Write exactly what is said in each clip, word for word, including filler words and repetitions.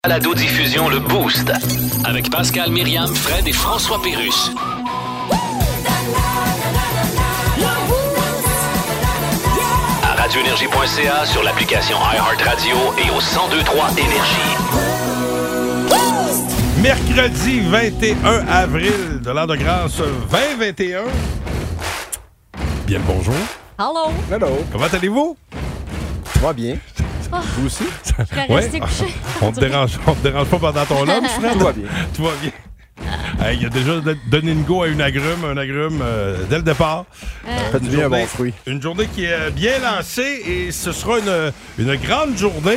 Balado-diffusion Le Boost avec Pascal, Myriam, Fred et François Pérusse. À radio énergie point c a, sur l'application iHeartRadio et au cent deux trois Énergie. Mercredi vingt et un avril de l'an de grâce vingt vingt et un. Bien le bonjour. Hello. Hello. Comment allez-vous? Ça va bien. Oh. Vous aussi? Je serais restée couchée. On te dérange, on te dérange pas pendant ton lunch, Fred? Tout va bien. Tout va bien. Hey, il a déjà donné une go à une agrume, un agrume euh, dès le départ. Euh, Fait du bien un bon fruit. Une journée qui est bien lancée et ce sera une, une grande journée.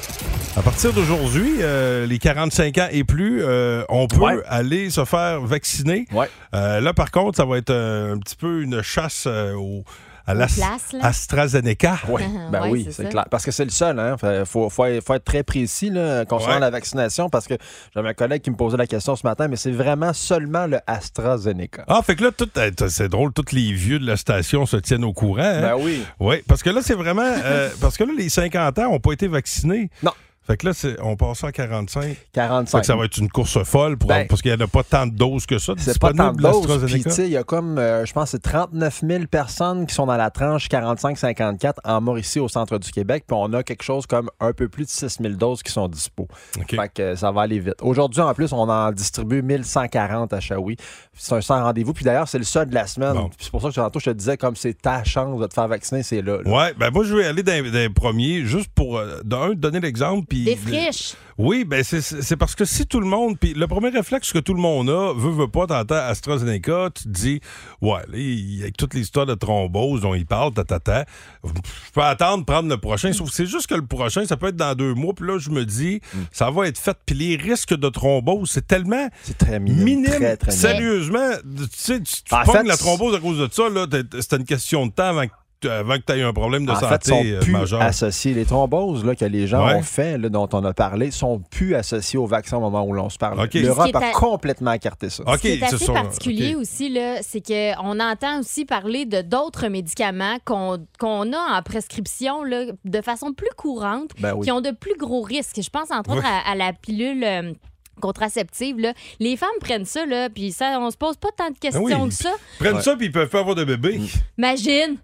À partir d'aujourd'hui, euh, les quarante-cinq ans et plus, euh, on peut Ouais. aller se faire vacciner. Ouais. Euh, là, par contre, ça va être euh, un petit peu une chasse euh, au, à l'As- places, là. AstraZeneca. Oui, ben Ouais, oui, c'est c'est ça. clair. Parce que c'est le seul, hein. Il faut, faut, faut être très précis là, concernant Ouais. la vaccination, parce que j'avais un collègue qui me posait la question ce matin, mais c'est vraiment seulement le AstraZeneca. Ah, fait que là, tout, euh, c'est drôle, tous les vieux de la station se tiennent au courant. Hein? Ben oui. Oui, parce que là, c'est vraiment... euh, parce que là, les cinquante ans n'ont pas été vaccinés. Non. Fait que là, c'est, on passe à quarante-cinq. Fait quarante-cinq. que ça va être une course folle pour, Ben, parce qu'il n'y en a pas tant de doses que ça. C'est pas tant de doses. Puis, l'AstraZeneca. tu sais, il y a comme, euh, je pense, c'est trente-neuf mille personnes qui sont dans la tranche quarante-cinq cinquante-quatre en Mauricie, au centre du Québec. Puis, on a quelque chose comme un peu plus de six mille doses qui sont dispo. OK. Fait que euh, ça va aller vite. Aujourd'hui, en plus, on en distribue mille cent quarante à Shawi. C'est un sans rendez-vous. Puis, d'ailleurs, c'est le seul de la semaine. Bon. Puis c'est pour ça que tantôt, je te disais, comme c'est ta chance de te faire vacciner, c'est là. là. Ouais, ben moi, je vais aller dans, dans les premiers, juste pour, euh, d'un, donner l'exemple. Puis Des friches. Oui, ben c'est, c'est parce que si tout le monde, puis le premier réflexe que tout le monde a, veut, veut pas, t'entends AstraZeneca, tu te dis, ouais, là, il y a toute l'histoire de thrombose dont il parle, tatata, je peux attendre prendre le prochain, sauf que c'est juste que le prochain, ça peut être dans deux mois, puis là, je me dis, Mm. ça va être fait, puis les risques de thrombose, c'est tellement C'est très minime. minime, Très, très minime. sérieusement, tu sais, tu, tu En pognes fait, la thrombose à cause de ça, là, t'es- c'était une question de temps avant que avant que tu aies un problème de En fait, santé sont euh, plus majeur. associés. Les thromboses là, que les gens Ouais. ont fait, là, dont on a parlé, sont plus associés au vaccin au moment où l'on se parle. OK. L'Europe Ce qui est a à- complètement écarté ça. OK, Ce qui est c'est assez ça. particulier OK. aussi, là, c'est qu'on entend aussi parler de d'autres médicaments qu'on qu'on a en prescription là, de façon plus courante, Ben oui. qui ont de plus gros risques. Je pense entre autres Oui. à, à la pilule euh, contraceptive. Là. Les femmes prennent ça, là, puis ça, on se pose pas tant de questions Ah oui. que ça. Prennent Ouais. ça, puis ils peuvent pas avoir de bébé. Imagine!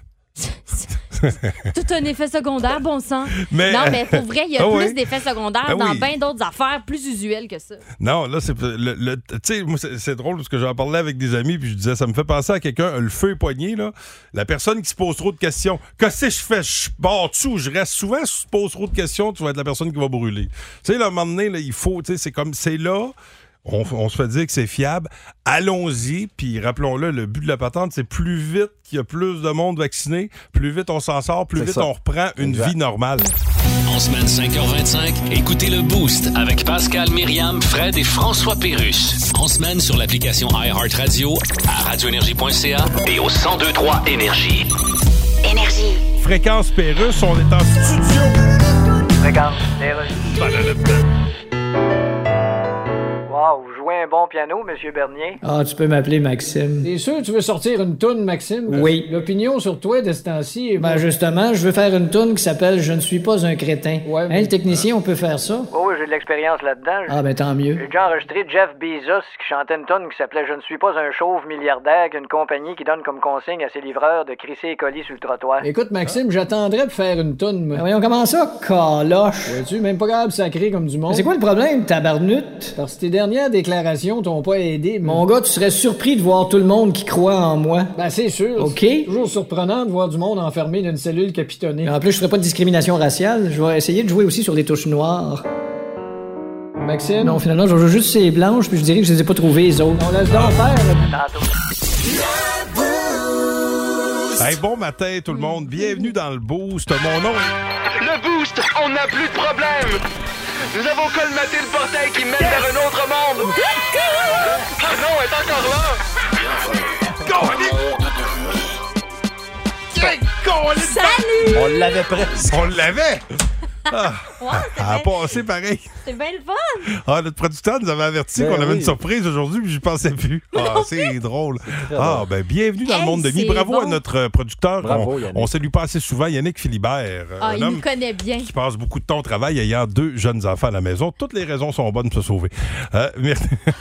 Tout un effet secondaire, bon sang. Mais- Non, mais pour vrai, il y a Ah plus oui. d'effets secondaires Ah dans oui. bien d'autres affaires plus usuelles que ça. Non, là, c'est. Le, le- tu sais, moi, c'est, c'est drôle parce que j'en parlais avec des amis, puis je disais, ça me fait penser à quelqu'un, le feu est poigné, là. La personne qui se pose trop de questions. Qu'est-ce que je fais? Je pars dessus, je reste souvent, si tu te poses trop de questions, tu vas être la personne qui va brûler. Tu sais, là, à un moment donné, là, il faut, tu sais, c'est comme, c'est là. On, on se fait dire que c'est fiable. Allons-y, puis rappelons-le, le but de la patente, c'est plus vite qu'il y a plus de monde vacciné, plus vite on s'en sort, plus C'est vite ça. on reprend une Exact. vie normale. En semaine cinq heures vingt-cinq, écoutez Le Boost avec Pascal, Myriam, Fred et François Pérusse. En semaine sur l'application iHeartRadio, à radio énergie point c a et au cent deux trois Énergie. Énergie. Fréquence Pérusse, on est en studio. Fréquence, Wow, vous jouez un bon piano, Monsieur Bernier. Ah, tu peux m'appeler Maxime. T'es sûr que tu veux sortir une toune, Maxime? Oui. L'opinion sur toi de ce temps-ci est... Ben justement, je veux faire une toune qui s'appelle « Je ne suis pas un crétin Ouais, Hein, mais- le technicien, on peut faire ça? Oh, oui, j'ai de l'expérience là-dedans. Ah, ben tant mieux. J'ai déjà enregistré Jeff Bezos qui chantait une tonne qui s'appelait « Je ne suis pas un chauve milliardaire qu'une compagnie qui donne comme consigne à ses livreurs de crisser et colis sur le trottoir. » Écoute, Maxime, j'attendrais pour faire une toune, moi. Ben voyons, comment ça, caloche? Vois-tu, même pas capable de sacrer comme du monde. Mais c'est quoi le problème, tabarnute? Parce que tes dernières déclarations t'ont pas aidé. mais- Mon gars, tu serais surpris de voir tout le monde qui croit en moi. Ben, c'est sûr. OK. C'est toujours surprenant de voir du monde enfermé dans une cellule capitonnée. En plus, je ferai pas de discrimination raciale. Je vais essayer de jouer aussi sur des touches noires. Maxime? Non, finalement, je joue juste ces blanches, puis je dirais que je les ai pas trouvées, les autres. On laisse donc faire, là. Tantôt. Hey, bon matin tout le monde, bienvenue dans le Boost. Mon nom est... Le Boost, on n'a plus de problème. Nous avons colmaté le portail qui mène vers un autre monde. Ah non, elle est encore là. Salut! On l'avait presque. On l'avait! Ah, Ouais, c'est elle a bien- passé pareil. c'est bien le fun. Ah, notre producteur nous avait averti Ben qu'on avait oui. une surprise aujourd'hui, puis je pensais plus. Ah, c'est drôle. très Ah, ben bienvenue dans Hey, le monde de Mi. c'est Bravo bon. à notre euh, producteur. Bravo, on, Yannick. on salue pas assez souvent Yannick Philibert, euh, Ah, un il homme nous connaît bien. qui passe beaucoup de temps au travail ayant deux jeunes enfants à la maison. Toutes les raisons sont bonnes pour se sauver. Euh, Myr-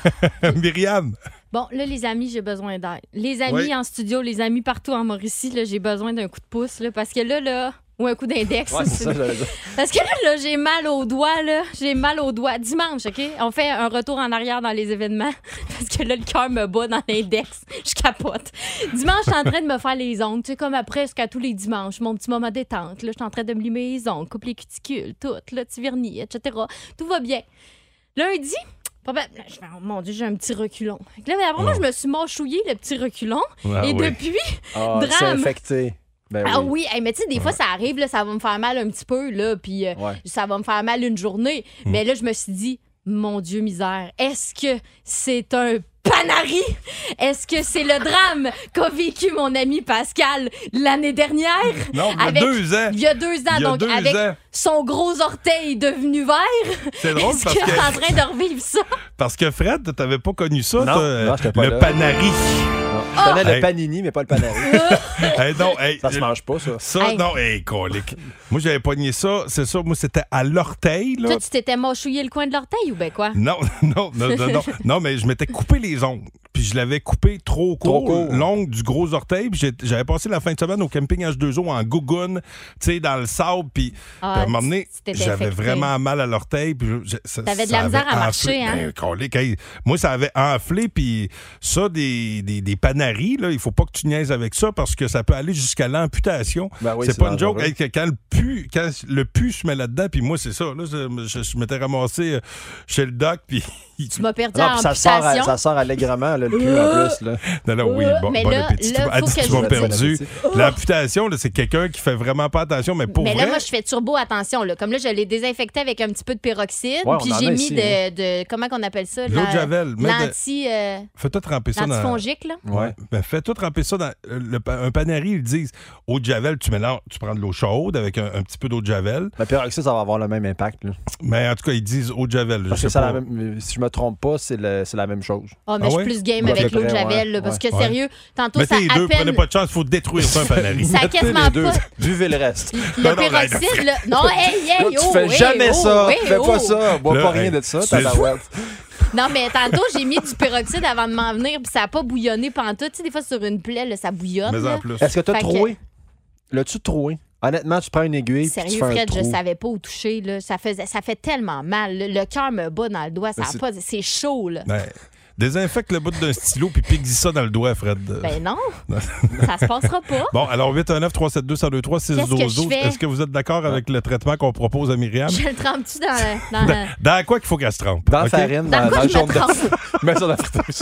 Myriam, Bon, là, les amis, j'ai besoin d'aide. Les amis Oui. en studio, les amis partout en Mauricie, là, j'ai besoin d'un coup de pouce, là, parce que là, là, ou un coup d'index. Ouais, c'est ça, j'allais dire. Parce que là, là, j'ai mal aux doigts, là. J'ai mal aux doigts. Dimanche, OK? On fait un retour en arrière dans les événements. Parce que là, le cœur me bat dans l'index. Je capote. Dimanche, je suis en train de me faire les ongles. Tu sais, comme à presque à tous les dimanches. Mon petit moment détente. Là, je suis en train de me limer les ongles, couper les cuticules, tout, le petit vernis, et cetera. Tout va bien. Lundi, probable- je fais, oh mon Dieu, j'ai un petit reculon. Fait que là, mais après, moi, je me suis mâchouillé, le petit reculon. Ah et oui. depuis, Ah, c'est drame. infecté. Ben Ah oui. oui, hey, mais tu sais, des fois, ça arrive, là, ça va me faire mal un petit peu, là, puis euh, Ouais. ça va me faire mal une journée. Mais là, je me suis dit, mon Dieu misère, est-ce que c'est un panari? Est-ce que c'est le drame qu'a vécu mon ami Pascal l'année dernière? non, il y a Avec- deux ans. Il y a deux ans, Il y a donc deux avec ans. son gros orteil devenu vert. C'est drôle Est-ce parce que je suis en que, train de revivre ça? parce que Fred, t'avais pas connu ça, Non, toi, euh, non, j'étais pas le là. panari. Non, Je connais Hey. le panini, mais pas le panari. Hey, non, hey, Ça se mange pas, ça. Ça, Hey. non, hey, colique. Moi, j'avais pogné ça, c'est ça, moi, c'était à l'orteil, là. Toi, tu t'étais mâchouillé le coin de l'orteil ou ben quoi? Non, non, non, non, non, non, mais je m'étais coupé les ongles. Puis je l'avais coupé trop court, Trop court. l'ongle du gros orteil. Puis j'ai- j'avais passé la fin de semaine au camping H deux O en gougoune, tu sais, dans le sable. Puis Ah, puis à un moment donné, tu t'étais j'avais infecté. vraiment mal à l'orteil. Puis je- ça- T'avais de ça la misère avait à marcher, enflé. hein? Ben, colique, hey, moi, ça avait enflé. Puis ça, des, des, des panaris, là, il faut pas que tu niaises avec ça parce que ça peut aller jusqu'à l'amputation. Ben oui, c'est c'est pas une joke. dangereux. Hey, que quand le pu, quand le pu se met là-dedans, puis moi, c'est ça. Là, je, je- je m'étais ramassé euh, chez le doc, puis Tu m'as perdu Non, en puis ça sort, à- amputation. ça sort allègrement, là, le pu en plus. Là. non, non, oui, bon, Mais bon là, appétit. là, Tu m'as- elle faut dit que tu je m'as vous perdu. dise- L'amputation, là, c'est quelqu'un qui fait vraiment pas attention, mais pour Mais vrai... là, moi, je fais turbo attention. Là. Comme là, je l'ai désinfecté avec un petit peu de peroxyde. Ouais, on puis en j'ai a mis ici, de, de. Comment qu'on appelle ça? De l'eau de la- Javel. Mets de- L'anti. euh, Fais-toi tremper ça dans... L'antifongique, là. Ouais. Ben, fais-toi tremper ça dans... euh, Le, pa- un panari, ils disent, eau de Javel, tu mélanges, tu prends de l'eau chaude avec un, un petit peu d'eau de Javel. Le peroxyde, ça va avoir le même impact. Là. Mais en tout cas, ils disent eau de Javel. Je Parce que sais c'est pas. la même- si je me trompe pas, c'est, le- c'est la même chose. Ah, mais Ah je ouais? suis plus game Ouais, avec à peu l'eau de près, Javel, ouais, là, parce ouais. que sérieux, tantôt, Mettez ça les à deux, peine... prenez pas de chance, il faut détruire ça, un panari. Ça a Mettez quasiment les deux. pas... Buvez le reste. Le Non, non, peroxyde, là... Non, hey, hey, Là, tu oh, fais hey, jamais oh, ça. hey, Fais oh. pas ça. Bois Là, pas rien hey, de ça, c'est- tabarouette. Non, mais tantôt, j'ai mis du peroxyde avant de m'en venir, puis ça n'a pas bouillonné pantoute. Tu sais, des fois, sur une plaie, là, ça bouillonne. Mais là. en plus. Est-ce que t'as Fait que- troué? L'as-tu troué? Honnêtement, tu prends une aiguille puis tu Sérieux, fais un Fred, je trou. savais pas où toucher. Là. Ça, faisait, ça fait tellement mal. Le, le cœur me bat dans le doigt. Ça Mais a c'est- pas, c'est chaud, là. Ben, désinfecte le bout d'un stylo puis pique ça dans le doigt, Fred. Ben non, ça se passera pas. Bon, alors huit un neuf trois sept deux un deux trois six Qu'est-ce que douze je douze. fais? Est-ce que vous êtes d'accord avec le traitement qu'on propose à Myriam? Je le trempe-tu dans... dans... Dans, dans quoi qu'il faut qu'elle se trempe? Dans la OK? farine, Dans dans, quoi dans le je jaune me d'œuf. Mets ça dans la friteuse.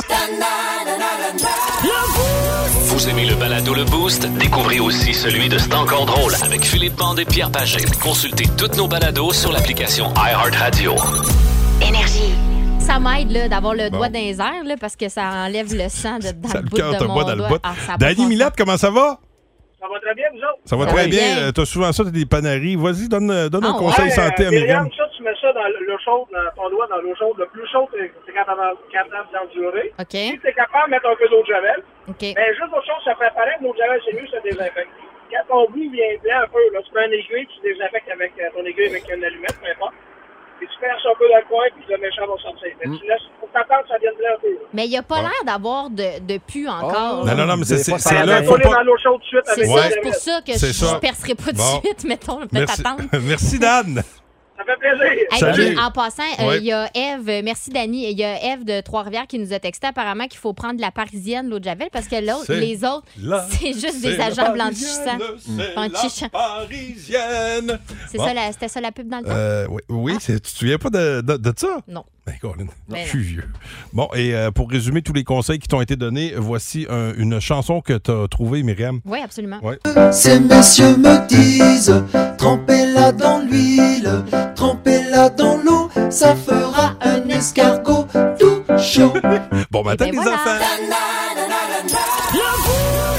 Vous aimez le balado Le Boost? Découvrez aussi celui de C'est encore drôle avec Philippe Bande et Pierre Pagé. Consultez toutes nos balados sur l'application iHeartRadio. Énergie. Ça m'aide là, d'avoir le Bon. doigt dans les airs là, parce que ça enlève le sang de, dans Ça le le bout cœur de te mon boit dans le doigt. bout. Ah, ça a pas Dany de bon Millette, comment ça va? Ça va très bien, vous autres? Ça va Ça très va bien. bien. Euh, T'as souvent ça, t'as des panaris. Vas-y, donne, euh, donne un Ah, conseil Ouais, santé euh, à Myriam. Myriam, ça, tu mets ça dans l'eau chaude, dans ton doigt, dans l'eau chaude. Le plus chaud, c'est c'est capable capable d'endurer. OK, Si tu es capable de mettre un peu d'eau de Javel, OK. mais juste autre chose, ça fait pareil, l'eau de Javel, c'est mieux, ça désinfecte. Quand ton bout vient blanc un peu, là, tu prends une aiguille, tu désinfectes avec euh, ton aiguille avec une allumette, peu importe. Et tu perces un peu dans le coin, puis le méchant va sortir. Mais tu laisses, faut t'attendre que ça vienne blanc un peu. là. Mais il n'y a pas Bon. l'air d'avoir de, de pu encore. Oh. là. Non, non, non, mais c'est Des c'est- fois, ça c'est a là, l'air faut Faut aller pas... dans l'eau chaude tout de suite C'est avec ça, l'eau de c'est Javel. pour ça que C'est je ça. ne percerai pas de Bon. suite, mettons, peut-être Merci, attendre. merci Dan. Ça fait plaisir. Hey, Salut. puis, en passant, il Ouais. y a Eve, euh, merci Dani, il y a Eve de Trois-Rivières qui nous a texté apparemment qu'il faut prendre la parisienne, l'eau de Javel, parce que l'autre, C'est les autres, la- c'est juste C'est des la agents blanchissants. Parisienne, C'est Blanchissants. la parisienne. C'est Bon. ça, la- c'était ça la pub dans le temps? Euh, oui, oui c'est- tu te souviens pas de, de, de ça? Non. Ben, Colin, Ben je suis vieux. Bon, et euh, pour résumer tous les conseils qui t'ont été donnés, voici un- une chanson que tu as trouvée, Myriam. Oui, absolument. Ouais. Ces messieurs me disent, trempez-la dans l'huile, trempez-la dans l'eau, ça fera un escargot tout chaud. Bon matin, ben les voilà. enfants!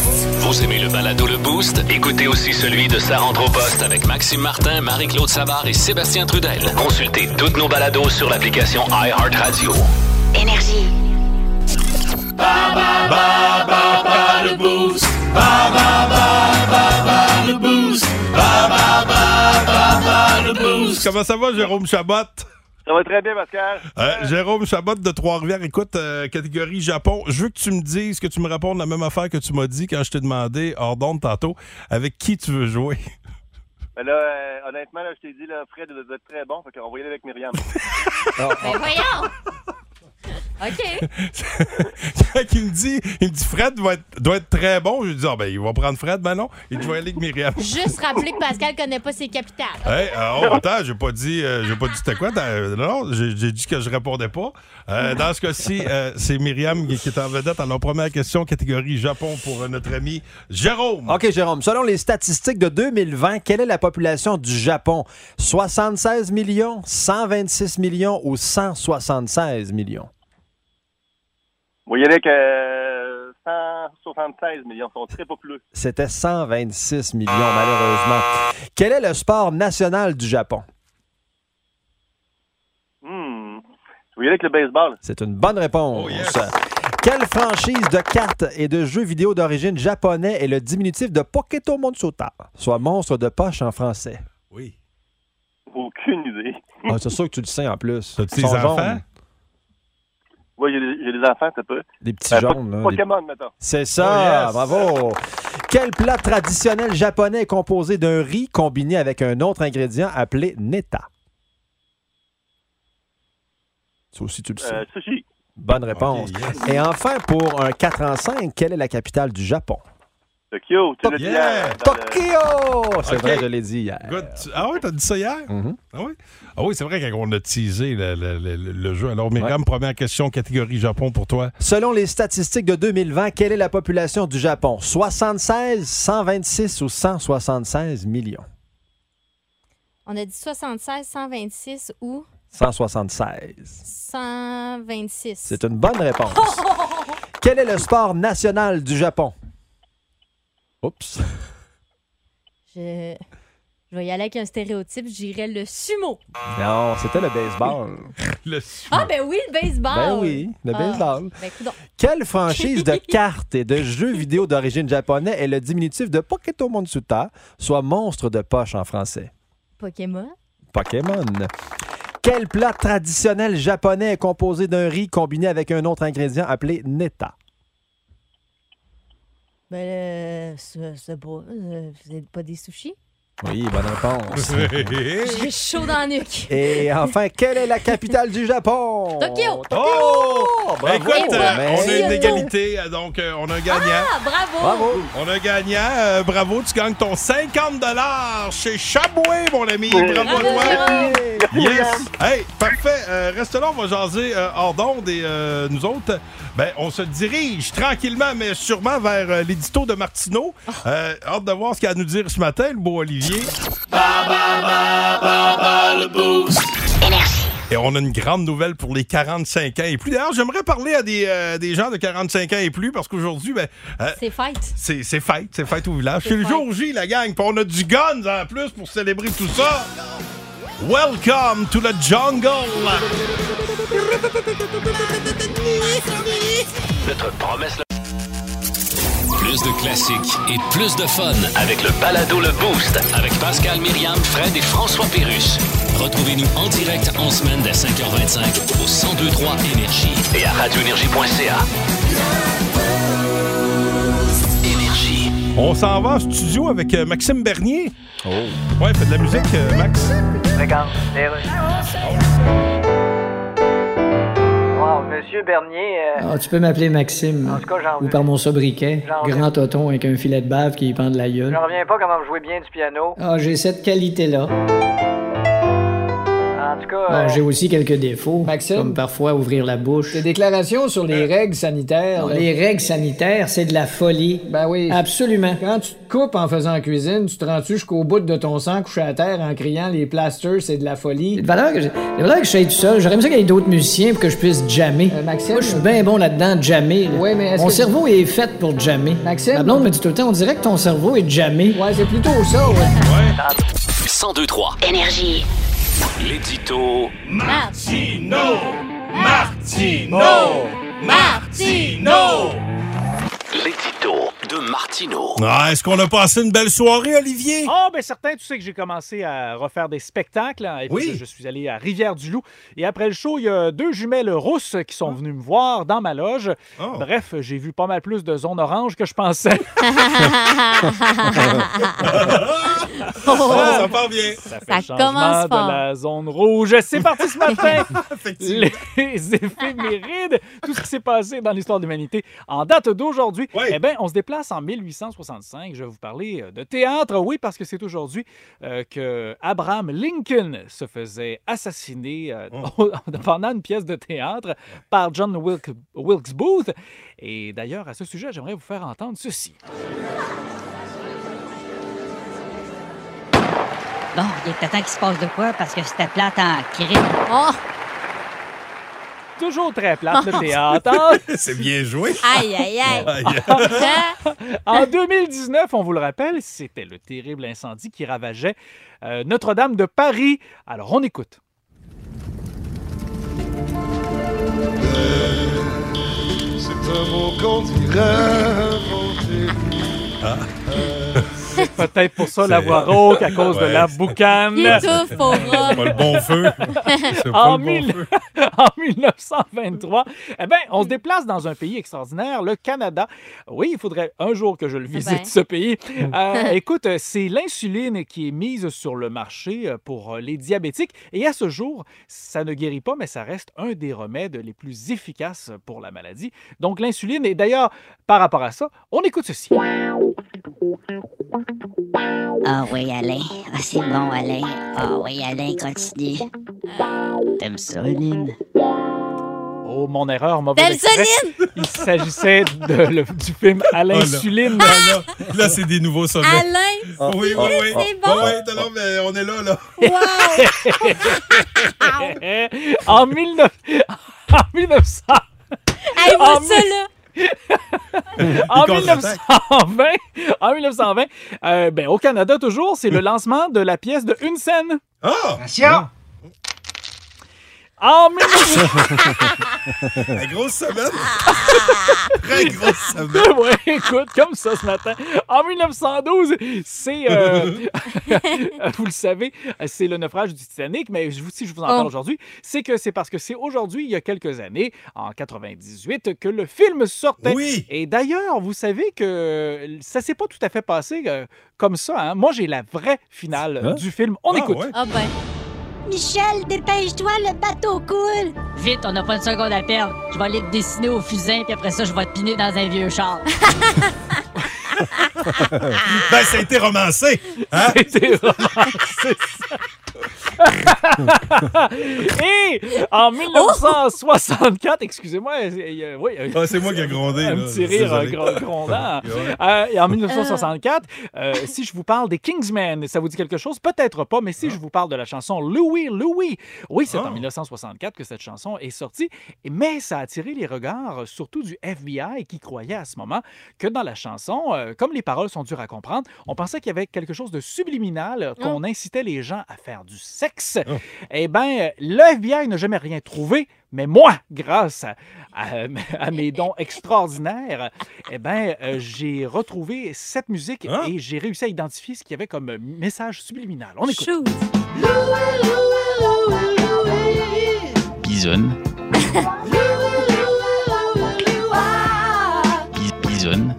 Vous aimez le balado Le Boost? Écoutez aussi celui de Sa rentre au poste avec Maxime Martin, Marie-Claude Savard et Sébastien Trudel. Consultez toutes nos balados sur l'application iHeartRadio. Énergie. Ba ba ba ba ba le boost. Ba ba ba ba ba le boost. Ba ba ba ba ba le boost. Comment ça va, Jérôme Chabot? Ça va très bien, Pascal. Euh, Jérôme Chabot de Trois-Rivières. Écoute, euh, catégorie Japon. Je veux que tu me dises, que tu me répondes la même affaire que tu m'as dit quand je t'ai demandé, hors d'onde tantôt, avec qui tu veux jouer. Ben là, euh, honnêtement, là, je t'ai dit, là, Fred doit être très bon, fait qu'on va y aller avec Myriam. Ben voyons! OK. Quand il me dit, il me dit Fred doit être, doit être très bon, je lui dis, ah ben, il va prendre Fred, ben non. Il doit aller avec Myriam. Juste rappeler que Pascal connaît pas ses capitales. Hey, euh, oh, attends, j'ai pas dit, euh, j'ai pas dit c'était quoi. Non, non, j'ai, j'ai dit que je répondais pas. Euh, dans ce cas-ci, euh, c'est Myriam qui est en vedette. Alors, première question, catégorie Japon pour euh, notre ami Jérôme. OK, Jérôme. Selon les statistiques de deux mille vingt, quelle est la population du Japon? soixante-seize millions, cent vingt-six millions ou cent soixante-seize millions? On va y aller avec euh, cent soixante-seize millions. Ils sont très populeux. C'était cent vingt-six millions, malheureusement. Quel est le sport national du Japon? Hmm. Je vais y aller avec le baseball. C'est une bonne réponse. Oh, yes. Quelle franchise de cartes et de jeux vidéo d'origine japonais est le diminutif de Pokéto Monsuta, soit monstre de poche en français? Oui. Aucune idée. Ah, c'est sûr que tu le sais en plus. T'as-tu Ils des sont enfants? jaunes. Oui, j'ai des, j'ai des enfants, ça peut. Des petits Euh, jaunes. po- là, Pokémon, des- mettons. C'est ça, Oh, yes. bravo. Quel plat traditionnel japonais est composé d'un riz combiné avec un autre ingrédient appelé neta? Ça aussi, tu le sais. Euh, sushi. Bonne réponse. Ok, yes. Et enfin, pour un quatre en cinq, quelle est la capitale du Japon? Tokyo. Tu l'as dit Yeah. hier, dans le- Tokyo! C'est Ok. vrai, je l'ai dit hier. Good. Tu- Ah oui, t'as dit ça hier? Mhm. Ah oui? Ah oui, c'est vrai qu'on a teasé le, le- le- le jeu. Alors, Myriam, première question, catégorie Japon pour toi. Selon les statistiques de deux mille vingt, quelle est la population du Japon? soixante-seize, cent vingt-six ou cent soixante-seize millions? On a dit soixante-seize, cent vingt-six ou cent soixante-seize. cent vingt-six. C'est une bonne réponse. Quel est le sport national du Japon? Oups. Je... je vais y aller avec un stéréotype, je dirais le sumo. Non, c'était le baseball. Le Ah, ben oui, le baseball. Ben oui, le Ah, baseball. Ben, coudonc. Quelle franchise de cartes et de jeux vidéo d'origine japonais est le diminutif de Pokéto Monsuta, soit monstre de poche en français? Pokémon. Pokémon. Quel plat traditionnel japonais est composé d'un riz combiné avec un autre ingrédient appelé neta? Ben, euh, c'est c'est pas, euh, vous n'êtes pas des sushis? Oui, bonne réponse. J'ai chaud dans la nuque. Et enfin, quelle est la capitale du Japon? Tokyo. Oh! Bravo! Écoute, Eh euh, ben, on a une merci. égalité, euh, donc euh, on a un gagnant. Ah, bravo. Bravo! On a un gagnant. Euh, bravo, tu gagnes ton cinquante dollars chez Chaboué, mon ami. Bravo à Bravo, toi. Jérôme. Yes! Hey, parfait. Euh, reste là, on va jaser euh, hors d'onde et euh, nous autres, ben, on se dirige tranquillement, mais sûrement vers euh, l'édito de Martineau. Euh, hâte de voir ce qu'il a à nous dire ce matin, le beau Olivier. Ba ba ba ba ba le boost. Et on a une grande nouvelle pour les quarante-cinq ans et plus. D'ailleurs, j'aimerais parler à des, euh, des gens de quarante-cinq ans et plus parce qu'aujourd'hui, ben, euh, C'est fête. c'est, c'est fête, c'est fête au village. C'est C'est le fête. jour J, la gang. Puis on a du guns en plus pour célébrer tout ça. Welcome to the jungle. Notre promesse. Plus de classiques et plus de fun avec le balado Le Boost avec Pascal, Myriam, Fred et François Pérusse. Retrouvez-nous en direct en semaine dès cinq heures vingt-cinq au cent deux point trois Énergie et à radio énergie point c a. Énergie. On s'en va en studio avec euh, Maxime Bernier. Oh. Ouais, fait de la musique, euh, Max. Fréquence, les rues. Wow, Monsieur Bernier, euh, Ah, tu peux m'appeler Maxime. en tout cas, j'en Ou par mon sobriquet. J'en Grand Toton avec un filet de bave qui y pend de la gueule. j'en reviens pas comment vous jouez bien du piano. Ah, j'ai cette qualité-là. En En tout cas... Bon, euh, j'ai aussi quelques défauts, Maxime? comme parfois ouvrir la bouche. Tes déclarations sur les règles sanitaires... Non, là. les règles sanitaires, c'est de la folie. Ben oui. Absolument. Quand tu te coupes en faisant la cuisine, tu te rends-tu jusqu'au bout de ton sang couché à terre en criant les plasters, c'est de la C'est folie? de valeur que j'ai. De valeur que je sois tout seul. J'aurais aimé ça qu'il y ait d'autres musiciens pour que je puisse jammer. Euh, Maxime? Moi, je suis bien bon là-dedans, jammer. là. Ouais, mais est-ce Mon que- cerveau est fait pour jammer. Maxime? Ma blonde me dit tout le temps, on dirait que ton cerveau est jammé. Ouais, c'est plutôt ça, ouais. cent deux trois Énergie. L'édito Martino! Martino! Martino! L'édito de Martino. Ah, est-ce qu'on a passé une belle soirée, Olivier? Ah, ben certain, tu sais que j'ai commencé à refaire des spectacles. Hein, et puis, Oui. Je suis allé à Rivière-du-Loup. Et après le show, il y a deux jumelles rousses qui sont venues me voir dans ma loge. Oh. Bref, j'ai vu pas mal plus de zones oranges que je pensais. Ah, ça part bien. Ça fait Ça le changement commence de fort. la zone rouge. C'est parti ce matin. Effectivement. Les éphémérides, tout ce qui s'est passé dans l'histoire de l'humanité en date d'aujourd'hui. Oui. Eh bien, on se déplace en mille huit cent soixante-cinq. Je vais vous parler de théâtre. Oui, parce que c'est aujourd'hui euh, que Abraham Lincoln se faisait assassiner euh, Oh. pendant une pièce de théâtre par John Wilkes, Wilkes Booth. Et d'ailleurs, à ce sujet, j'aimerais vous faire entendre ceci. Bon, il est temps qu'il se passe de quoi parce que c'était plate en crime. Oh! Toujours très plate, le théâtre. En- C'est bien joué. Aïe, aïe, aïe. Aïe. Hein? En deux mille dix-neuf, on vous le rappelle, c'était le terrible incendie qui ravageait euh, Notre-Dame de Paris. Alors, on écoute. C'est un mot qu'on dirait C'est peut-être pour ça la voix rauque à cause de Ouais. la boucane. Il étouffe, pauvre Pas homme. le bon feu. C'est pas En, le bon mille- feu. en dix-neuf cent vingt-trois, eh ben, on se déplace dans un pays extraordinaire, le Canada. Oui, il faudrait un jour que je le visite, Ben. ce pays. Euh, écoute, c'est l'insuline qui est mise sur le marché pour les diabétiques. Et à ce jour, ça ne guérit pas, mais ça reste un des remèdes les plus efficaces pour la maladie. Donc, l'insuline. Et d'ailleurs, par rapport à ça, on écoute ceci. Ah oui, Alain. Ah, c'est bon, Alain. Ah oui, Alain, continue. T'aimes ça, Lynn? Oh, mon erreur, mauvais Belle extrait. Soline! Il s'agissait de, le- du film À Oh là. l'insuline. Ah, là, là, c'est des nouveaux sommets. Alain! Ah, oui, oui, oui. C'est bon. Oui, oui, non, non, mais on est là, là. Wow! en, mille neuf en mille neuf cents. Hey, moi, En ça, là! En Il mille neuf cent vingt, en mille neuf cent vingt euh, ben, au Canada toujours, c'est le lancement de la pièce de Une scène. Ah! En mille neuf cents... La grosse semaine. Très grosse semaine. Ouais, écoute, comme ça ce matin. En mille neuf cent douze, c'est, euh, vous le savez, c'est le naufrage du Titanic, mais je vous- si je vous en parle Oh. aujourd'hui, c'est que c'est parce que c'est aujourd'hui, il y a quelques années, en quatre-vingt-dix-huit, que le film sortait. Oui. Et d'ailleurs, vous savez que ça s'est pas tout à fait passé euh, comme ça. Hein? Moi, j'ai la vraie finale Hein? du film. On Ah, écoute. ouais. Ah ben. Michel, dépêche-toi, le bateau coule! Vite, on n'a pas une seconde à perdre. Je vais aller te dessiner au fusain, puis après ça, je vais te piner dans un vieux char. Ben, ça a été romancé. Hein? C'était vraiment- c'est ça. Et en mille neuf cent soixante-quatre, excusez-moi, euh, oui, euh, Ah, c'est moi qui ai grondé. un là. petit rire euh, Désolé. gro- grondant. Ouais. Euh, et en mille neuf cent soixante-quatre, euh, si je vous parle des Kingsmen, ça vous dit quelque chose? Peut-être pas, mais si je vous parle de la chanson Louie, Louie, oui, c'est Ah. en mille neuf cent soixante-quatre que cette chanson est sortie, mais ça a attiré les regards, euh, surtout du F B I, qui croyait à ce moment que dans la chanson, euh, comme les paroles sont dures à comprendre, on pensait qu'il y avait quelque chose de subliminal, euh, qu'on incitait les gens à faire du sexe. Oh. Eh bien, le F B I n'a jamais rien trouvé, mais moi, grâce à, à- à mes dons extraordinaires, eh ben, euh, j'ai retrouvé cette musique Ah. et j'ai réussi à identifier ce qu'il y avait comme message subliminal. On écoute. Shoot. Bisonne. Bis- Bisonne.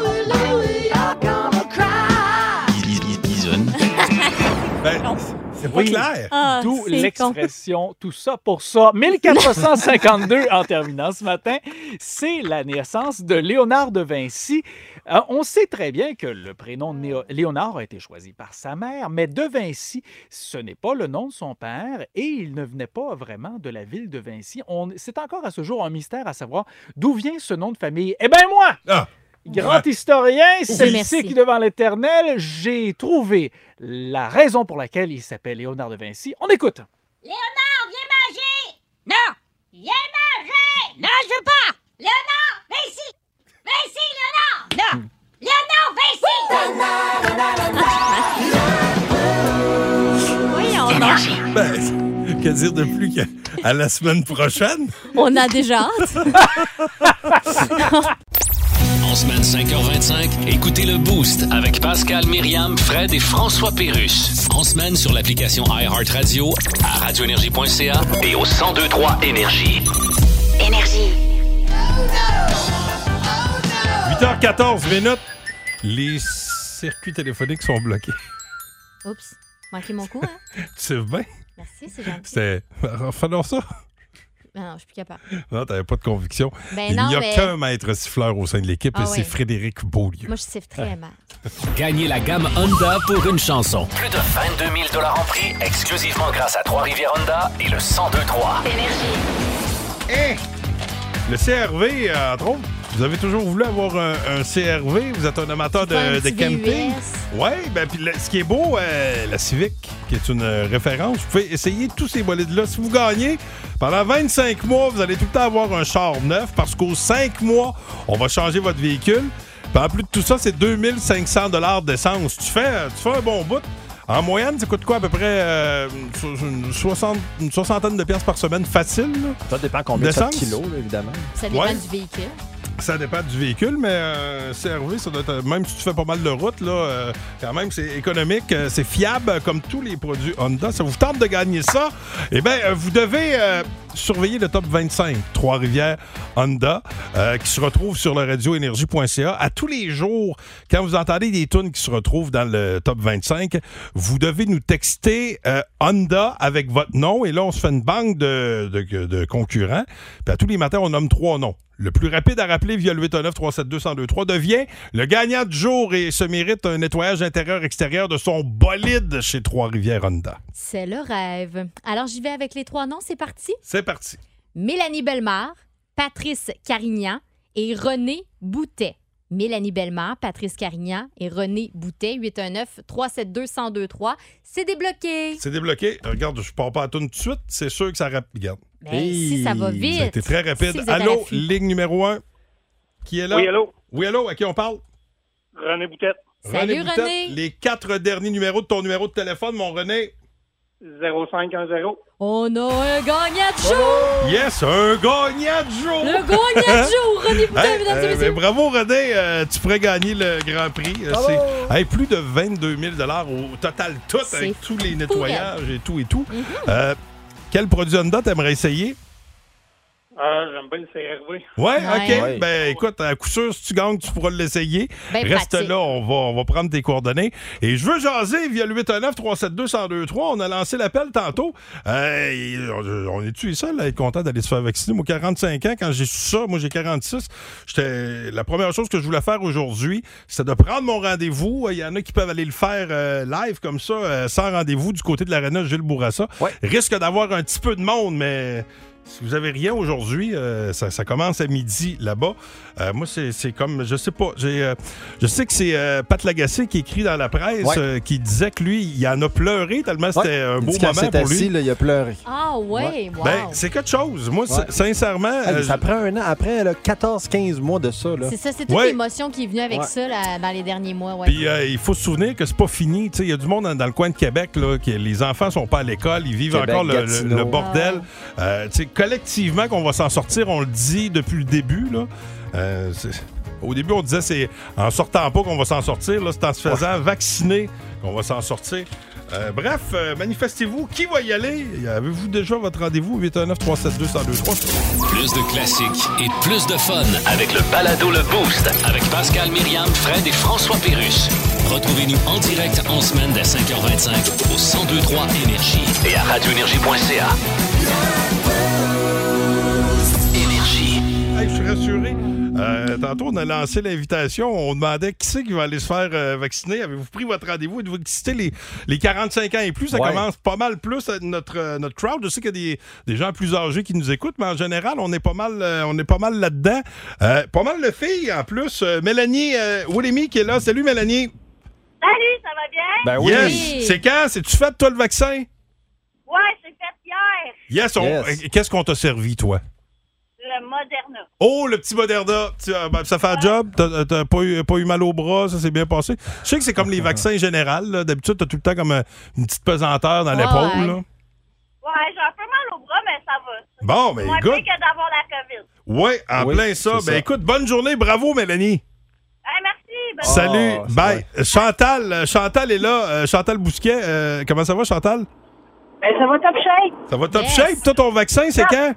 Bis- bis- Bisonne. Ben, c'est pas Oui. clair. Ah, D'où c'est l'expression tout ça pour ça. mille quatre cent cinquante-deux en terminant ce matin, c'est la naissance de Léonard de Vinci. Euh, on sait très bien que le prénom Néo- Léonard a été choisi par sa mère, mais de Vinci, ce n'est pas le nom de son père et il ne venait pas vraiment de la ville de Vinci. On- C'est encore à ce jour un mystère à savoir d'où vient ce nom de famille. Eh bien moi! Ah. Grand Ouais. historien, Merci. sceptique devant l'éternel, j'ai trouvé la raison pour laquelle il s'appelle Léonard de Vinci. On écoute. Léonard, viens manger! Non! Viens manger! Non, je veux pas! Léonard, viens ici! Viens ici, Léonard! Non! Léonard, viens ici! Voyons donc. Ben, que dire de plus qu'à la semaine prochaine? On a déjà hâte. En semaine cinq heures vingt-cinq, écoutez le Boost avec Pascal, Myriam, Fred et François Pérusse. En semaine sur l'application iHeartRadio, à radio énergie point c a et au cent deux point trois Énergie. Énergie. huit heures quatorze minutes. Les circuits téléphoniques sont bloqués. Oups, manqué mon coup, hein? Tu sais bien? Merci, c'est gentil. C'était. Faisons ça. Non, non, je suis plus capable. Non, t'avais pas de conviction. Ben Il non, n'y a mais- qu'un maître siffleur au sein de l'équipe Ah et c'est oui. Frédéric Beaulieu. Moi, je siffle très mal. Gagnez la gamme Honda pour une chanson. Plus de vingt-deux mille dollars en prix, exclusivement grâce à Trois-Rivières Honda et le cent deux trois. Hein? Le C R V, euh, entre autres, vous avez toujours voulu avoir un, un C R V. Vous êtes un amateur Pas un de, de petit camping. V U S. Oui, ben, puis le- ce qui est beau, euh, la Civic, qui est une euh, référence, vous pouvez essayer tous ces bolides-là. Si vous gagnez, pendant vingt-cinq mois, vous allez tout le temps avoir un char neuf parce qu'aux cinq mois, on va changer votre véhicule. Puis en plus de tout ça, c'est deux mille cinq cents dollars d'essence. Tu fais, tu fais un bon bout. En moyenne, ça coûte quoi à peu près euh, une, soixante, une soixantaine de piastres par semaine facile? Là? Ça dépend combien de D'essence? kilos, là, évidemment. Ça dépend Ouais. du véhicule. Ça dépend du véhicule, mais euh, C R V, ça doit être, même si tu fais pas mal de route, là, euh, quand même, c'est économique, euh, c'est fiable, euh, comme tous les produits Honda. Ça vous tente de gagner ça? Eh bien, euh, vous devez euh, surveiller le top vingt-cinq Trois-Rivières Honda, euh, qui se retrouve sur le radio énergie point c a. À tous les jours, quand vous entendez des tunes qui se retrouvent dans le top vingt-cinq, vous devez nous texter euh, Honda avec votre nom, et là, on se fait une banque de, de, de concurrents. Puis à tous les matins, on nomme trois noms. Le plus rapide à rappeler via le huit un neuf, trois sept deux, un zéro deux trois devient le gagnant du jour et se mérite un nettoyage intérieur-extérieur de son bolide chez Trois-Rivières Honda. C'est le rêve. Alors, j'y vais avec les trois noms. C'est parti. C'est parti. Mélanie Bellemare, Patrice Carignan et René Boutet. Mélanie Bellemare, Patrice Carignan et René Boutet. huit un neuf, trois sept deux, un zéro deux trois. C'est débloqué. C'est débloqué. Regarde, je pars pas à la toune tout de suite. C'est sûr que ça rapide. Regarde. Ben, si ça va vite. Ça a été très rapide. Si vous êtes à Allô, l'affût. ligne numéro un. Qui est là? Oui, allô? Oui, allô, à qui on parle? René Boutette. Salut, Boutette. René. Les quatre derniers numéros de ton numéro de téléphone, mon René. zéro cinq un zéro. On a un gagnant du jour. Yes, un gagnant du jour. Le gagnant du jour, René Boutet, Hey, mesdames et euh, messieurs. ben, bravo René, euh, tu pourrais gagner le Grand Prix. Euh, Bravo. c'est hey, plus de vingt-deux mille dollars au total tout, C'est avec tous les fou, nettoyages et tout et tout. Mhm. Euh, quel produit Honda t'aimerais essayer? Ah, j'aime bien le C R V. Ouais, Ouais. OK. Ouais. Ben écoute, à coup sûr, si tu gagnes, tu pourras l'essayer. Ben Reste pratique. là, on va, on va prendre tes coordonnées. Et je veux jaser via le huit un neuf, trois sept deux, un zéro deux trois. On a lancé l'appel tantôt. Euh, et on on est-tu les seuls à être content d'aller se faire vacciner? Moi, quarante-cinq ans, quand j'ai su ça, moi j'ai quarante-six, j'étais la première chose que je voulais faire aujourd'hui, c'est de prendre mon rendez-vous. Il y en a qui peuvent aller le faire euh, live comme ça, euh, sans rendez-vous, du côté de l'aréna Gilles Bourassa. Ouais. Risque d'avoir un petit peu de monde, mais... Si vous avez rien aujourd'hui, euh, ça, ça commence à midi là-bas. Euh, moi, c'est, c'est comme, je sais pas, j'ai, euh, je sais que c'est euh, Pat Lagacé qui écrit dans la presse Ouais. euh, qui disait que lui, il en a pleuré tellement c'était Ouais. un Il beau dit quand moment s'est pour assis, lui. là, il a pleuré. Ah ouais, wow. Ben, c'est quelque chose. Moi, Ouais. c'est- sincèrement, Hey, euh, ça prend un an. Après là, quatorze quinze mois de ça. Là. C'est ça, c'est toute Ouais. l'émotion qui est venue avec Ouais. ça là, dans les derniers mois. Ouais. Puis euh, il faut se souvenir que c'est pas fini. Tu sais, il y a du monde dans, dans le coin de Québec, là, que les enfants sont pas à l'école, ils vivent Québec, encore le, le- Gatineau. le bordel. Ah Euh, tu sais, collectivement, qu'on va s'en sortir, on le dit depuis le début. Là. Euh, c'est- Au début, on disait c'est en sortant pas qu'on va s'en sortir. Là, c'est en se faisant vacciner qu'on va s'en sortir. Euh, bref, euh, manifestez-vous. Qui va y aller? Avez-vous déjà votre rendez-vous? huit un neuf, trois sept deux, un zéro deux trois. Plus de classiques et plus de fun avec le balado Le Boost avec Pascal, Myriam, Fred et François Pérusse. Retrouvez-nous en direct en semaine dès cinq heures vingt-cinq au cent deux point trois Énergie et à radio énergie point c a. Énergie. Hey, je suis rassuré. Euh, tantôt, on a lancé l'invitation. On demandait qui c'est qui va aller se faire euh, vacciner. Avez-vous pris votre rendez-vous? Êtes-vous excité? Les, les quarante-cinq ans et plus, ça Ouais. commence pas mal plus à notre, euh, notre crowd. Je sais qu'il y a des, des gens plus âgés qui nous écoutent, mais en général, on est pas mal, euh, on est pas mal là-dedans. Euh, pas mal de filles, en plus. Euh, Mélanie euh, Willemy qui est là. Salut, Mélanie. Salut, ça va bien? Ben oui. Yes. C'est quand? C'est-tu fait, toi, le vaccin? Ouais, c'est fait hier. Yes. On- Yes. euh, Qu'est-ce qu'on t'a servi, toi? Le Moderna. Oh, le petit Moderna. Tu, euh, ben, ça fait un job. T'as, t'as pas, eu, pas eu mal au bras. Ça s'est bien passé. Je sais que c'est comme les vaccins généraux. là. D'habitude, t'as tout le temps comme euh, une petite pesanteur dans Ouais, l'épaule. ouais. là. Ouais, j'ai un peu mal au bras, mais ça va. Bon, mais Moins écoute. pire que d'avoir la COVID. Ouais, en Oui, plein ça. c'est Ben ça. écoute, bonne journée. Bravo, Mélanie. Hey, merci. Bonne Salut. Oh, c'est Bye. Euh, Chantal, euh, Chantal est là. Euh, Chantal Bousquet. euh, comment ça va, Chantal? Ben, ça va top shape. Ça va top Yes. shape? Toi, ton vaccin, c'est quand?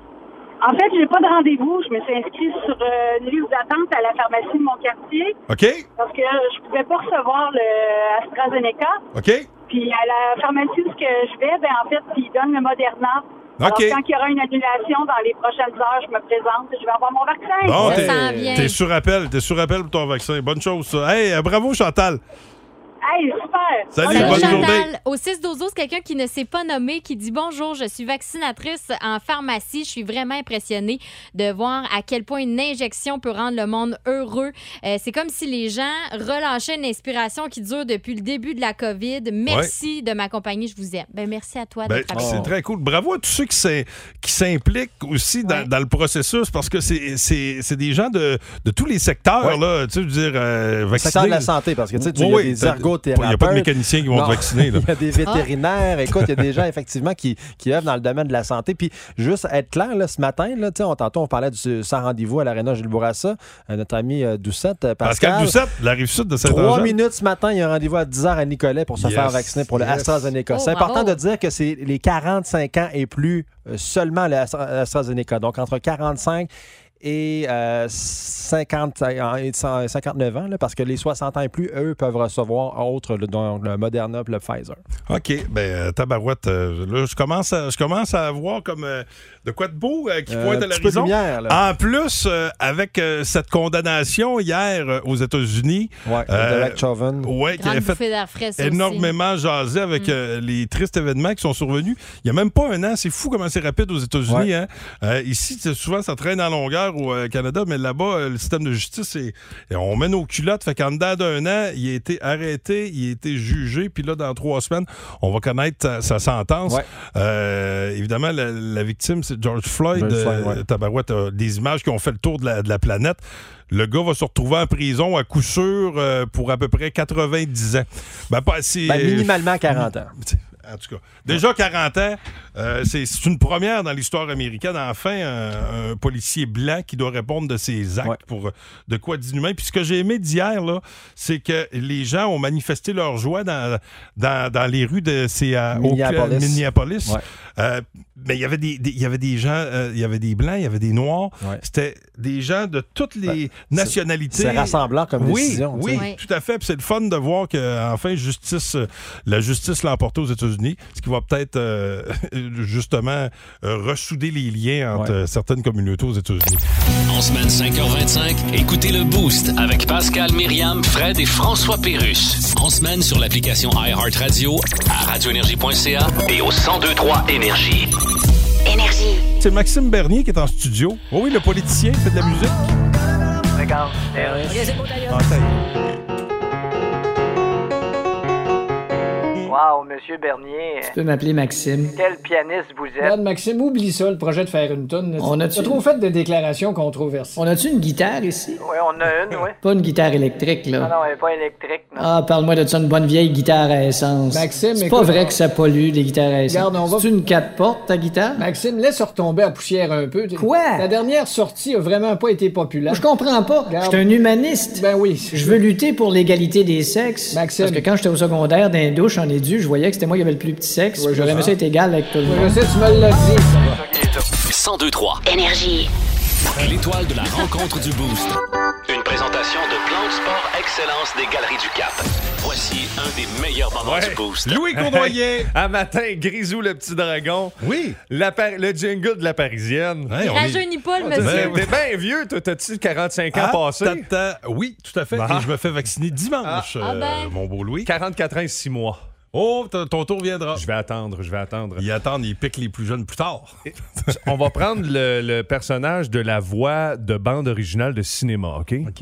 En fait, j'ai pas de rendez-vous. Je me suis inscrite sur euh, une liste d'attente à la pharmacie de mon quartier OK. parce que je pouvais pas recevoir le AstraZeneca. OK. Puis à la pharmacie où je vais, ben en fait, ils donnent le Moderna. Alors, OK. quand il y aura une annulation dans les prochaines heures, je me présente et je vais avoir mon vaccin. Bon, Ça t'es, s'en vient. t'es sur appel. T'es sur appel pour ton vaccin. Bonne chose, ça. Hey, euh, bravo, Chantal. Hey, super. Salut, Salut bonne Chantal. journée. Au six douze douze, quelqu'un qui ne s'est pas nommé, qui dit bonjour, je suis vaccinatrice en pharmacie. Je suis vraiment impressionnée de voir à quel point une injection peut rendre le monde heureux. Euh, c'est comme si les gens relâchaient une inspiration qui dure depuis le début de la COVID. Merci de m'accompagner, je vous aime. Ben, merci à toi Ben, d'être avec c'est nous. très cool. Bravo à tous ceux qui, s'im- qui s'impliquent aussi dans, Ouais. dans le processus parce que c'est, c'est, c'est des gens de, de tous les secteurs. Ouais. Là, tu sais, je veux dire, euh, Le secteur de vaccinés. la santé, parce que tu sais, tu- il Oui, y a oui, des t'as- ergothérapeutes. Il n'y a pas de mécaniciens qui vont Non. te vacciner. Là. Il y a des vétérinaires. Écoute, il y a des gens, effectivement, qui, qui œuvrent dans le domaine de la santé. Puis, juste être clair, là, ce matin, là, tu sais, on, tantôt, on parlait du sans rendez-vous à l'Arena Gilles Bourassa. Euh, notre ami euh, Doucette, euh, Pascal. Pascal Doucette, de la Rive-Sud de Trois Saint-Angèle. minutes ce matin, il y a un rendez-vous à dix heures à Nicolet pour se Yes, faire vacciner pour le yes. AstraZeneca. Oh, c'est bravo. important de dire que c'est les quarante-cinq ans et plus euh, seulement le Astra- AstraZeneca. Donc, entre quarante-cinq et euh, cinquante, et cent cinquante-neuf ans, là, parce que les soixante ans et plus, eux, peuvent recevoir autre, le, donc, le Moderna et le Pfizer. OK. Ben, euh, tabarouette, euh, là, je commence à, je commence à voir comme euh, de quoi de beau euh, qui Euh, pointe à un petit peu de l'horizon. lumière, là. En plus, euh, avec euh, cette condamnation hier euh, aux États-Unis. Ouais, euh, Derek Chauvin. ouais, qui Grande avait fait bouffée d'air frais, ça aussi. énormément jasé avec Mm. euh, les tristes événements qui sont survenus. Il n'y a même pas un an. C'est fou comment c'est rapide aux États-Unis. Ouais. Hein? Euh, ici, c'est souvent, ça traîne en longueur au euh, Canada, mais là-bas, euh, le système de justice, c'est, on met nos culottes. Fait qu'en dedans d'un an, il a été arrêté, il a été jugé, puis là, dans trois semaines, on va connaître sa, sa sentence. Ouais. Euh, évidemment, la, la victime, c'est George Floyd. George Floyd, Euh, ouais. Tabarouette, euh, des images qui ont fait le tour de la, de la planète. Le gars va se retrouver en prison à coup sûr euh, pour à peu près quatre-vingt-dix ans. Ben, pas si, Ben, minimalement quarante ans. En tout cas, déjà quarante ans, euh, c'est, c'est une première dans l'histoire américaine. Enfin, un, un policier blanc qui doit répondre de ses actes Ouais. pour de quoi d'inhumain. Puis ce que j'ai aimé d'hier, là, c'est que les gens ont manifesté leur joie dans, dans, dans les rues de c'est à Minneapolis. Oakland, Minneapolis. Ouais. Euh, mais il y avait des, des- il y avait des gens, euh, il y avait des blancs, il y avait des noirs. Ouais. C'était des gens de toutes les nationalités. C'est rassemblant comme Oui, décision. tu oui, sais. Ouais. tout à fait. Puis c'est le fun de voir que enfin justice, euh, la justice l'a emporté aux États-Unis, ce qui va peut-être euh, justement euh, ressouder les liens entre Ouais. euh, certaines communautés aux États-Unis. En semaine cinq heures vingt-cinq, écoutez le Boost avec Pascal, Myriam, Fred et François Pérusse. En semaine sur l'application iHeartRadio, à radio énergie point c a et au cent deux point trois Énergie. Énergie. C'est Maxime Bernier qui est en studio. Oh oui, le politicien qui fait de la musique. Regarde. Ah, taille. Wow, Monsieur Bernier. Tu peux m'appeler Maxime. Quel pianiste vous êtes. Regarde, Maxime, oublie ça, le projet de faire une toune. On a-tu- T'as trop fait de déclarations controversées. On a-tu une guitare ici? Oui, on a une, oui. Pas une guitare électrique, Non, là. non, elle n'est pas électrique, non. Ah, parle-moi de ça, une bonne vieille guitare à essence. Maxime, C'est écoute, pas vrai on- que ça pollue, les guitares à essence. Regarde, on va- C'est une quatre portes, ta guitare? Maxime, laisse retomber à poussière un peu. Quoi? La dernière sortie a vraiment pas été populaire. Je comprends pas. Je Regarde. suis un humaniste. Ben oui. c'est Je ça. veux lutter pour l'égalité des sexes. Maxime. Parce que quand j'étais au secondaire, dans les douches, en édu, je voyais que c'était moi qui avais le plus petit sexe. Ouais, je J'aurais aimé sais. ça être égal avec tout le Ouais, monde. je sais, tu me l'as dit. cent deux trois. Énergie. L'étoile de la rencontre du Boost. Une présentation de Plan de Sport Excellence des Galeries du Cap. Voici un des meilleurs moments Ouais. du Boost. Louis Cournoyer. Un matin, Grisou le petit dragon. Oui. La par- le jingle de la Parisienne. Hey, Il on est- rajeunit pas, le T'es monsieur. t'es bien vieux, toi. T'as-tu quarante-cinq ans Ah, passés? t'attends- Oui, tout à fait. Ah. Et je me fais vacciner dimanche, Ah. Ah euh, ben. mon beau Louis. quarante-quatre ans et six mois. Oh, t- ton tour viendra. Je vais attendre, je vais attendre. Ils attendent, ils piquent les plus jeunes plus tard. On va prendre le, le personnage de la voix de bande originale de cinéma, OK? OK.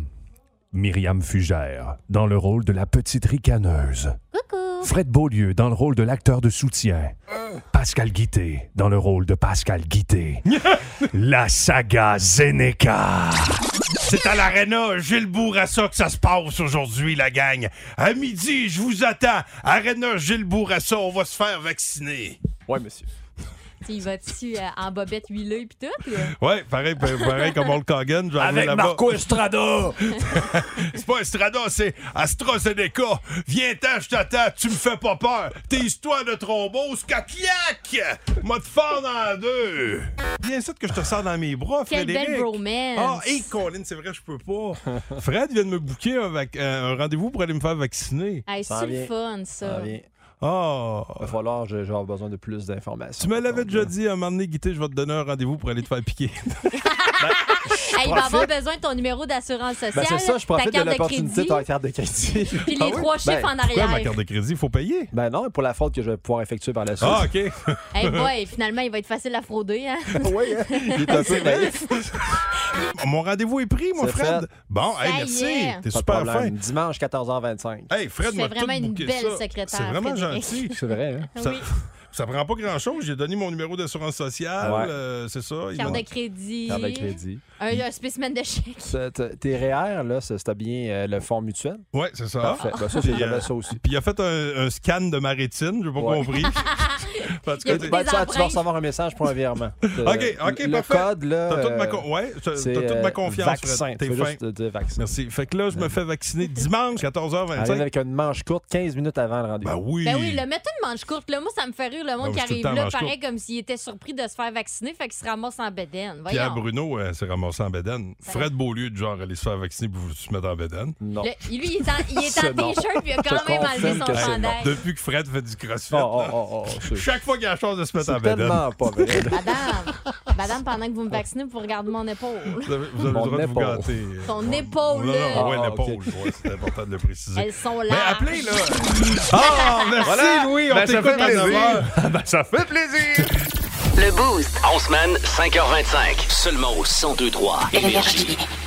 Myriam Fugère, dans le rôle de la petite ricaneuse. Coucou. Fred Beaulieu, dans le rôle de l'acteur de soutien. Pascal Guitté, dans le rôle de Pascal Guitté. La saga Zeneca. C'est à l'Arena Gilles Bourassa que ça se passe aujourd'hui, la gang. À midi, je vous attends. Arena Gilles Bourassa, on va se faire vacciner. Ouais, monsieur. Il va dessus euh, en bobette huilée pis tout, là. Ouais, pareil, pareil comme Hulk Hogan. je vais arriver Avec là-bas. Marco Estrada. C'est pas Estrada, c'est AstraZeneca. Viens-t'en, je t'attends, tu me fais pas peur. Tes histoires de thrombose, caquiac! M'a te fendre en deux. Bien ça que je te sors dans mes bras, Quelle Frédéric. belle bromance. Ah, hé, Colin, c'est vrai, je peux pas. Fred vient de me booker un, vac- un rendez-vous pour aller me faire vacciner. Hey, Ça c'est le vient. fun, ça. Ça vient. Ah. Il va falloir, je- je vais avoir besoin de plus d'informations. Tu me l'avais déjà dit, un moment donné, Guité, je vais te donner un rendez-vous pour aller te faire piquer. Hey, il va avoir profite. besoin de ton numéro d'assurance sociale, Ben c'est ça, je ta profite de carte de l'opportunité crédit, de ta carte de crédit. puis les Ah oui? trois chiffres Ben, en Pourquoi ma arrière. carte de crédit, il faut payer? Ben non, pour la faute que je vais pouvoir effectuer par la suite. Ah, OK. Hey boy, finalement, il va être facile à frauder, hein? oui, hein? Il est un peu naïf. Mon rendez-vous est pris, mon C'est Fred. fait. Bon, hey, Ça y merci. est. T'es Pas de super problème. fin. Dimanche, quatorze heures vingt-cinq. Hey, Fred C'est m'a tout vraiment une booké belle ça. secrétaire, C'est vraiment Frédéric. gentil. C'est vrai, hein? Ça, Oui. ça prend pas grand-chose. J'ai donné mon numéro d'assurance sociale. Ouais. euh, c'est ça. Ils Carte m'ont- de crédit. Carte de crédit. Un, un spécimen de chèque. C'est- t'es- Tes R E E R, là, c'est- c'était bien euh, le fonds mutuel. Ouais, c'est ça. Parfait. Ben, ça, c'est- Puis, j'avais euh, ça aussi. Puis il a fait un, un scan de ma rétine. J'ai pas Ouais. compris. En tout Il y a cas, pris t'es- Ben, des tu, vas- tu vas empreintes. recevoir un message pour un virement. OK, OK, le parfait. code, là. T'as toute ma, euh, con- ouais, t'as- c'est, t'as toute euh, ma confiance, vaccin. Fred. Tu T'es veux fin. juste dire vaccin. Merci. Fait que là, je me fais vacciner dimanche, quatorze heures Arrive vingt-cinq. avec une manche courte, quinze minutes avant le rendez-vous. Ben oui. Ben oui, le mettre une manche courte, là, moi, ça me fait rire le monde Ben oui, qui c'est tout le arrive temps là, manche pareil courte. comme s'il était surpris de se faire vacciner, fait qu'il se ramasse en bédaine. Pierre Voyons. Bruno euh, s'est ramassé en bédaine. Fred Beaulieu, du genre, aller se faire vacciner pour se mettre en bédaine. Non. Le- lui, il est en, il est C'est en non. t-shirt, puis il a quand Je même enlevé confirme son que c'est non. chandail. Depuis que Fred fait du crossfit, Oh, oh, là, oh, oh, c'est- chaque fois qu'il a la chance de se mettre en c'est bédaine. tellement pas vrai. là. Madame, madame, pendant que vous me vaccinez, vous regardez mon épaule. Vous avez, vous avez Mon le droit de vous épaule. gâter. Ton épaule, Non, là. non, ouais, Ah, l'épaule. ok. Ouais, c'est important de le préciser. Elles sont Mais là. appelez, là. Ah, merci, Voilà. Louis. On Ben, ça t'écoute fait à plaisir. neuf heures. Ben, ça fait plaisir. Le Boost. En semaine, cinq heures vingt-cinq. Seulement au cent deux trois Énergie.